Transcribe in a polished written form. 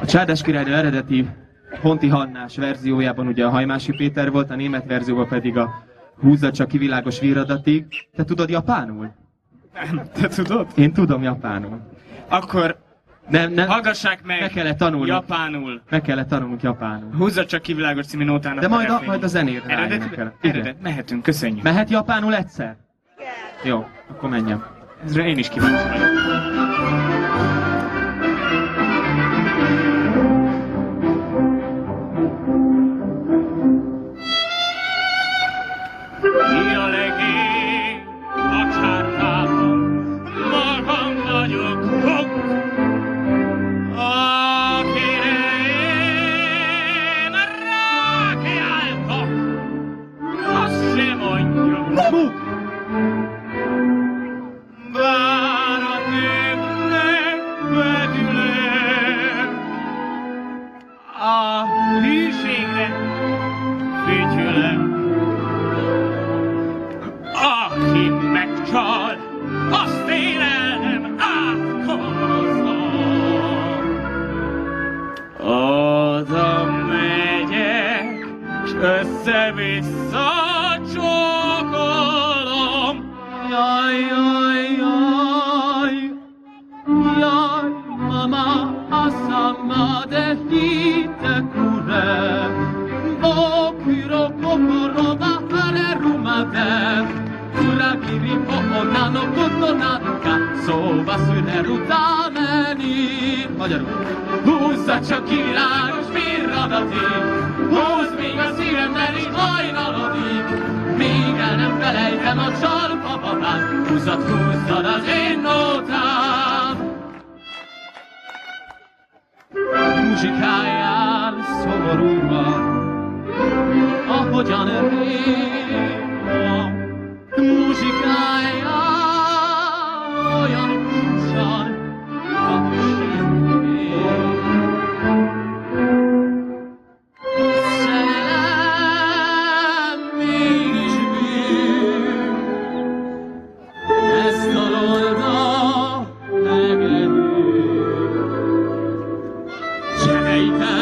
Csárdás királynő eredeti Honti Hannás verziójában ugye a Hajmási Péter volt, a német verzióban pedig a Húzza csak kivilágos viradatig. Te tudod japánul? Nem, te tudod? Én tudom japánul. Akkor Nem, hallgassák meg kellett tanulnunk. japánul. Meg kellett tanulnunk japánul. Húzza csak kivilágos című nótának. De majd a zenére ráénekel. Eredet, mehetünk, köszönjük. Mehet japánul egyszer? Jó, akkor menjem. Ezre én is kíváncsi vagyok. Mi a legény a csárkában, magam vagyok fog, akire én rákiáltok, azt se mondjuk. Bár a népnek vetülök, a hűségre fütyülök. Aki megcsal, azt én el nem átkozom. Oda megyek, s össze-vissza csókolom. Jaj, jaj, jaj, jaj, mama, asama de hite kure, bokuro kokoro da harerumaden. Uragiri o ona no koto nano ka soba suneru tameni. Magyarul. Húzza csak kivilágos virradatig, húzd még a szívemben is hajnalodig, míg el nem felejtem a csalpa babát, húzzad az én nótám. Muzsikáljál szomorúan, ahogyan rég. Muzsikája olyan furcsan, ahogy semmi. Szerelem mégis bűn, ezt dalolna egyedül. Cseréljtel